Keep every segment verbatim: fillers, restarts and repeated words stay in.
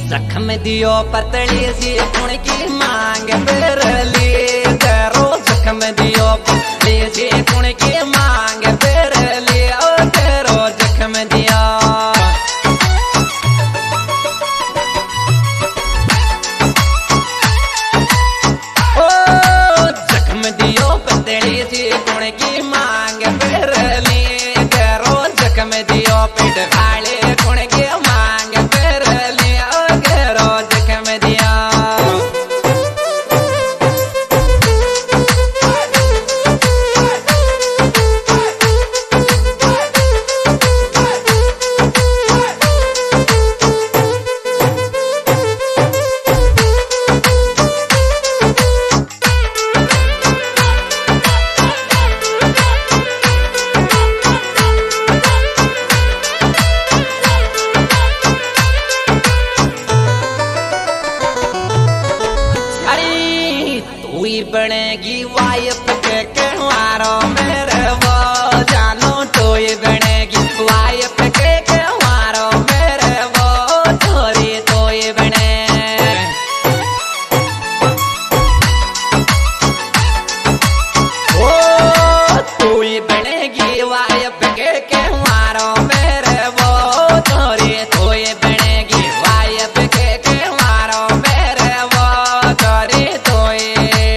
जख्म दियो पतली सी कुण की मांग बेरली तेरो जख्म दियो पतली सी कुण की मांग बेरली ओ तेरो जख्म दिया ओ जख्म दियो पतली सी कुण की मांग बेरली तेरो जख्म दियो पेट खाले कुण की मांग बेरली ओ तेरो जख्म दिया बनेगी वाइफ के कहवारो मेरे वो जानो तो ये बनेगी वाइफ के कहवारो मेरे वो थोड़ी तो ये बने ओ तू ही बनेगी वाइफ के कहवारो मेरे वो थोड़ी तो ये बनेगी वाइफ के कहवारो मेरे वो थोड़ी तो ये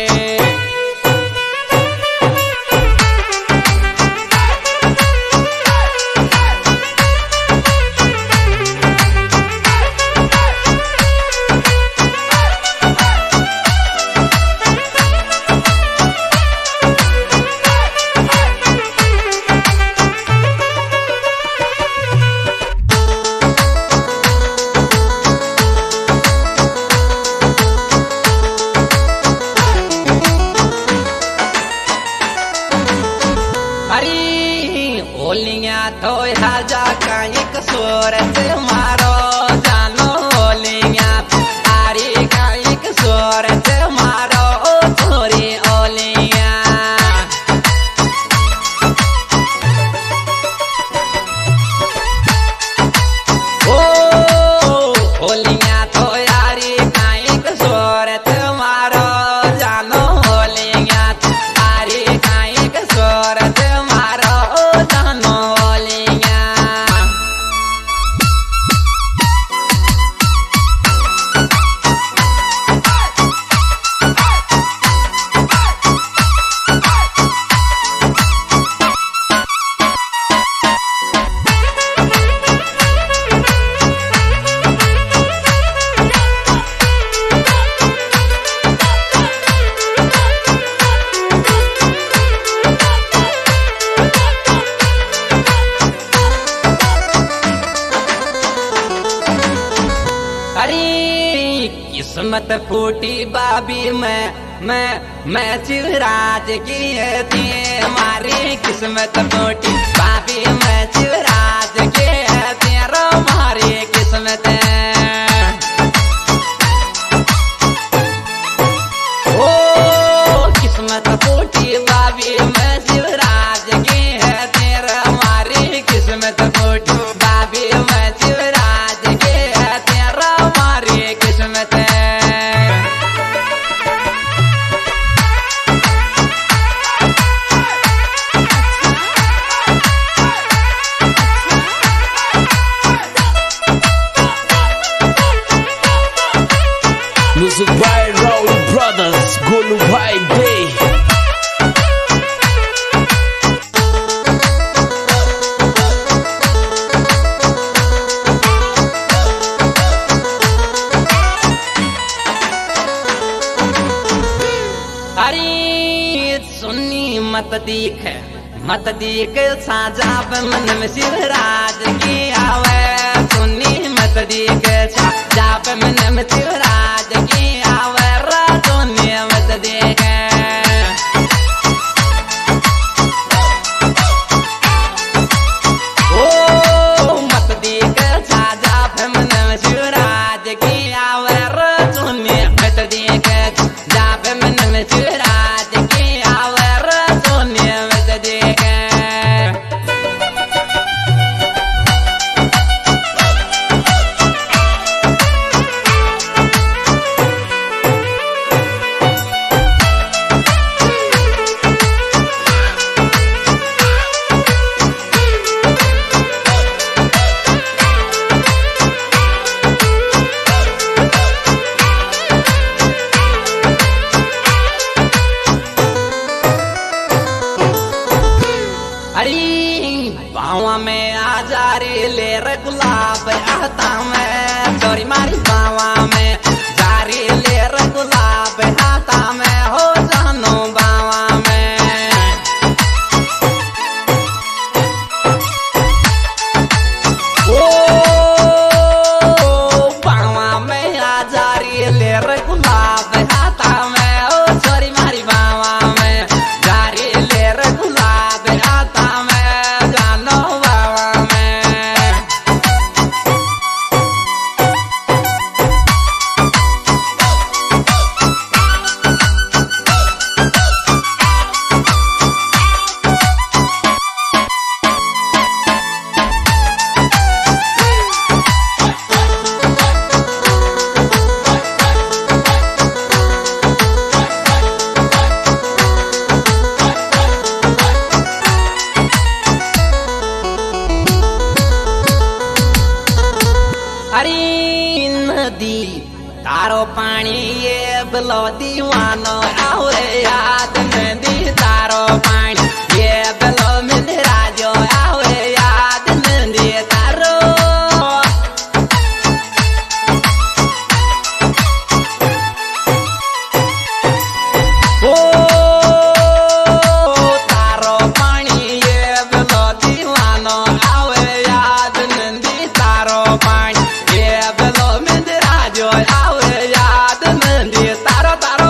ओलियां तो राजा का एक सूरत मारो जानो ओलियां तारी का एक सूरत मारो थोड़ी ओलियां ओ ओलियां तो यारी का एक सूरत मारो जानो ओलियां तारी का एक सूरत मारो जानो ओलियां किस्मत फूटी बाबी मैं मैं मैं शिवराज की थी हमारी किस्मत फूटी बाबी मैं शिवराज की थी हमारी किस्मत ओ किस्मत फूटी बाबी मैं शिवराज की थी हमारी किस्मत फूटी बाबी मैं शिवराज की थी हमारी किस्मत Music by Raul Brothers, Golu Bhai Day. अरे सुन्नी मत दीख मत दीख साजा मन में शिवराज की आवे सुन्नी मत दीख साजा मन में शिवराज की आवे सुन्नी मत दीख ओ मत दीख साजा मन में शिवराज की आवे सुन्नी मत दीख जाप मन में शिवराज की आवर सोने मत देख छोरी मारी बावा में जारी ले रे गुलाब हाथा में हो जानो बावा में ओ बावा में आ जारी ले रे गुलाब हाथा में हो छोरी मारी बावा में जारी ले रे गुलाब हाथा में जानो बावा में अरे नदी तारो पानी ये बलो दीवानो आवे याद नदी तारो पानी ये बलो मिलरा जो आवे याद नदी तारो ओ तारो पानी ये बलो दीवानो आवे याद नदी तारो पानी आवे याद नंदी तारो तारो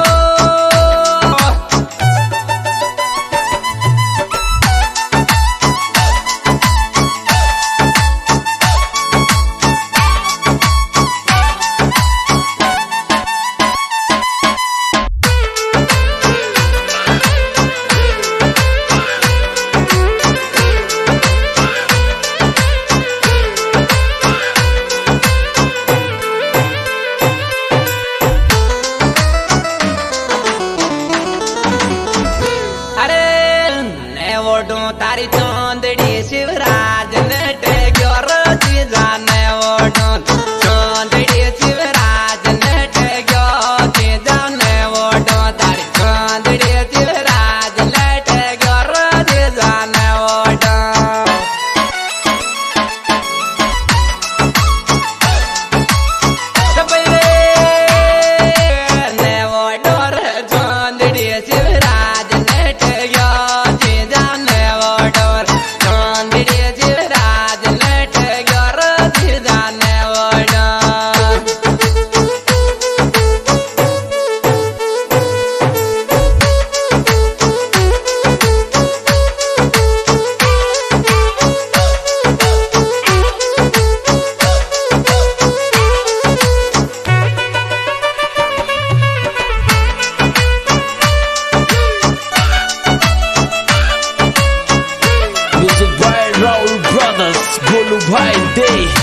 तारी चौंदड़ी शिवराज नट ग्योर जी जाने वोटों चौंदड़ी शिवराज नट ग्योर जी जाने वोटों तारी चौंदड़ी शिवराज नट ग्योर जी जाने वोटों ने वोटों चौंदड़ी शिवराज नट ग्योर जी जाने गोलू भाई दे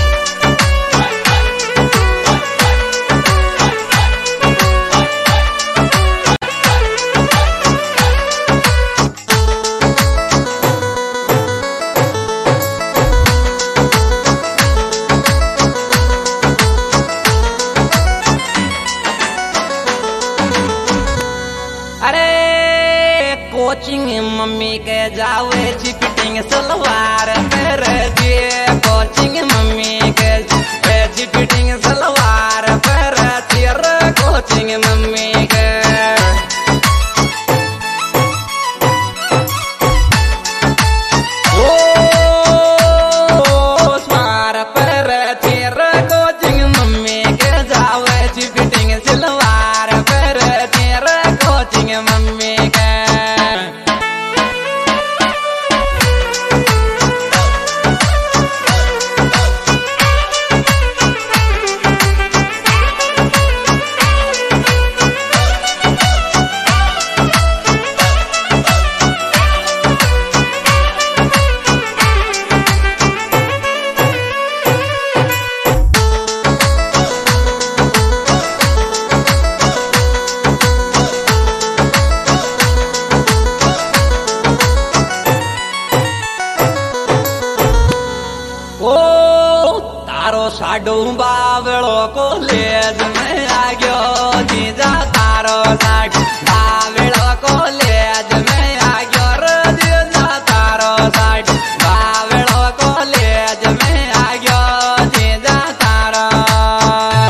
अरे कोचिंग मम्मी के जावे चिपटिंग सलवार पर दिए कोचिंग मम्मी के चिपटिंग सलवार पर तेर कोचिंग मम्मी के ओ स्वार पर तेर कोचिंग मम्मी के जावे चिपटिंग सलवार पर तेर कोचिंग मम्मी के साडू बावड़ो कॉलेज में आ गयो जीजा तारो साडू बावड़ो कॉलेज में आ गयो रे जीजा तारो साडू बावड़ो कॉलेज में आ गयो जीजा तारो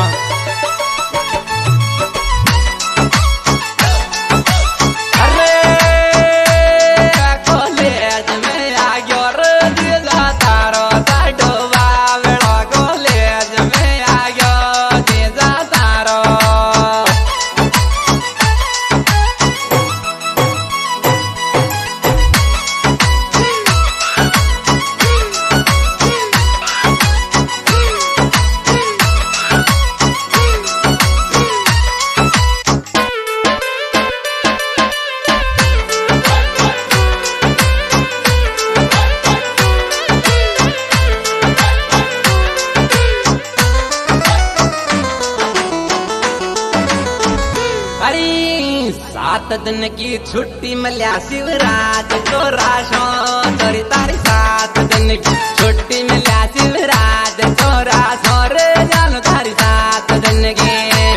सात दिन की छुट्टी मिल्या शिवराज चोरा शो चोरी तारी सात दिन की छुट्टी मिल्या शिवराज चोरा छोर जानो तारी सात दिन की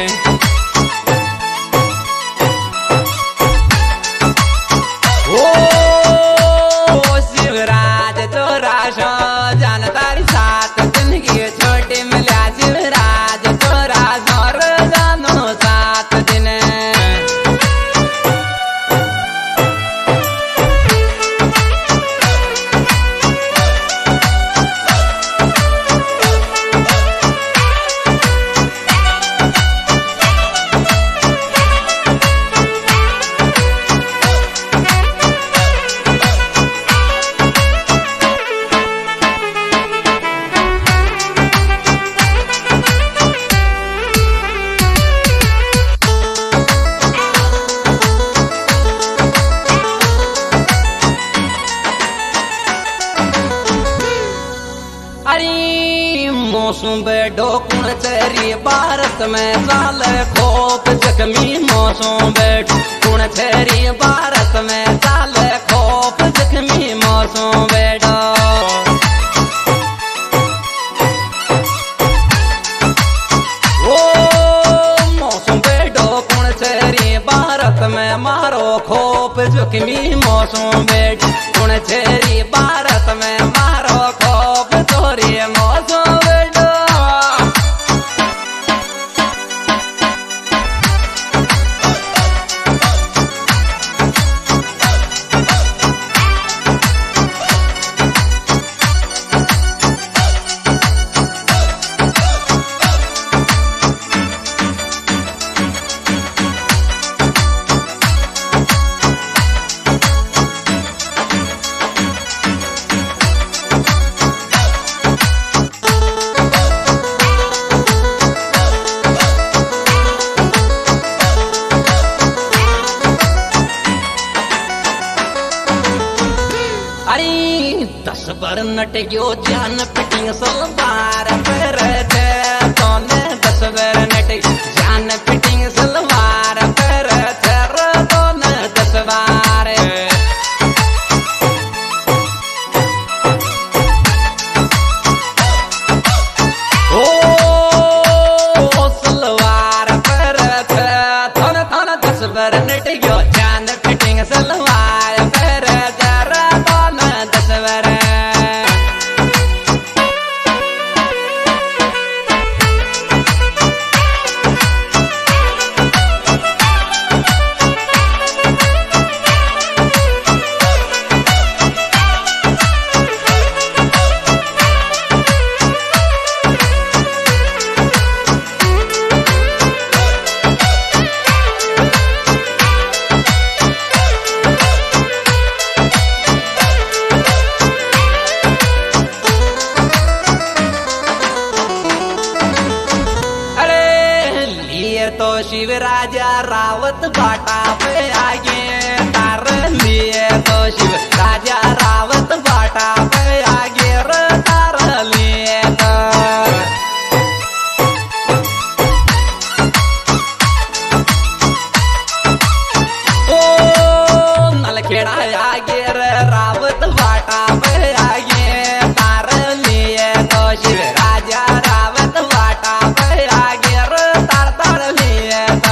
ओ शिवराज चोरा शो जान तारी सात दिन की छुट्टी मिल्या शिवराज चोरा छोर जानो सात दिन मौसम बेडो कुण चेरी भारत में साल खोप जख्मी मौसम बेड कुण चेरी भारत में साल खोप जख्मी मौसम बेडो ओ मौसम बेडो कुण चेरी भारत में मारो खोप जख्मी मौसम बेड कुण चेरी भारत में मारो खोप चोरी मौसम दस बार नट गयो जान पिटिंग सलवार पर तोने दस बार नट जान पिटिंग सलवार पर तोने दस बार ओ सलवार पर तोने तोने दस बार नट गयो जान पिटिंग सलवार पर तोने दस बार तो शिव राजा रावत बाटा पे आगे तार लिए तो शिव राजा रावत बाटा पे आगे रे तार लिए तो ओ नलखेड़ा आगे रे रावत बाटा पे आगे तार लिए तो शिव राजा रावत बाटा पे आगे रे तार तार लिए तो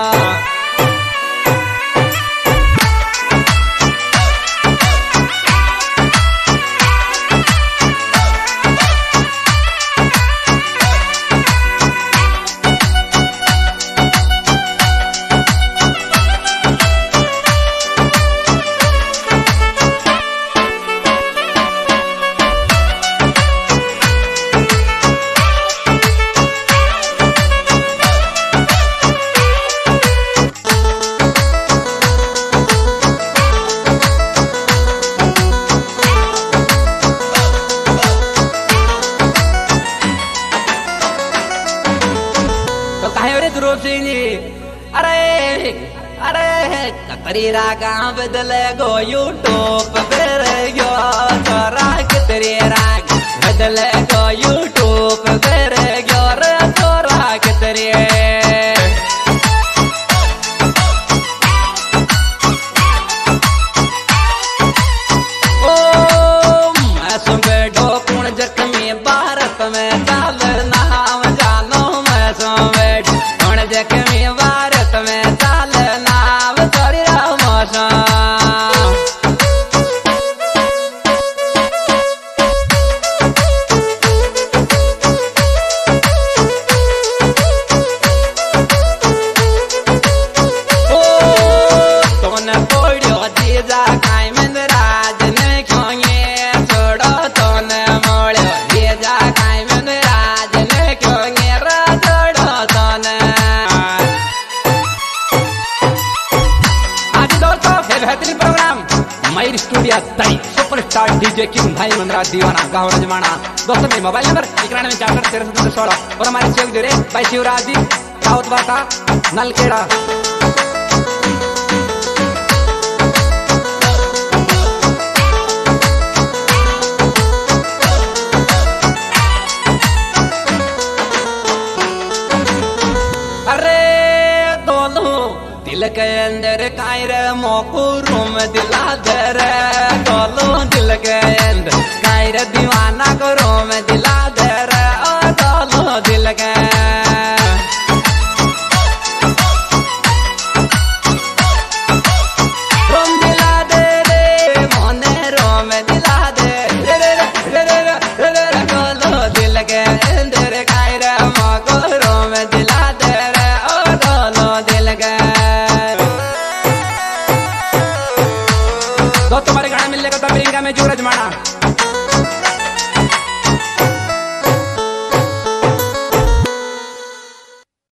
अरे अरे कतरी रागा बदले गो यूट्यूब पर गयो तोरा कतरी राग बदले गो यूट्यूब पर गयो रे तोरा कतरी मेरा तई सुपरस्टार डीजे किंग भाई मनरा दीवाना गाँव रजमाना। दोस्तों मेरे मोबाइल नंबर इक्यानवे में चार तेरह सौ सोलह और हमारे सेवक जोरे भाई शिवराज जी साउथ बाटा नलखेड़ा। दिल के अंदर कायर मोको रूम दिला दे रे डोलो दिल के अंदर कायर दीवाना को रूम दिला दे रे ओ डोलो दिल के रूम दिला दे रे मोने रूम दिला दे रे रे रे रे रे रे रे डोलो दिल के अंदर कायर मोको रूम दिला दे रे ओ डोलो दिल के। तो तुम्हारे गाना मिलने का तब में जो रजमाना।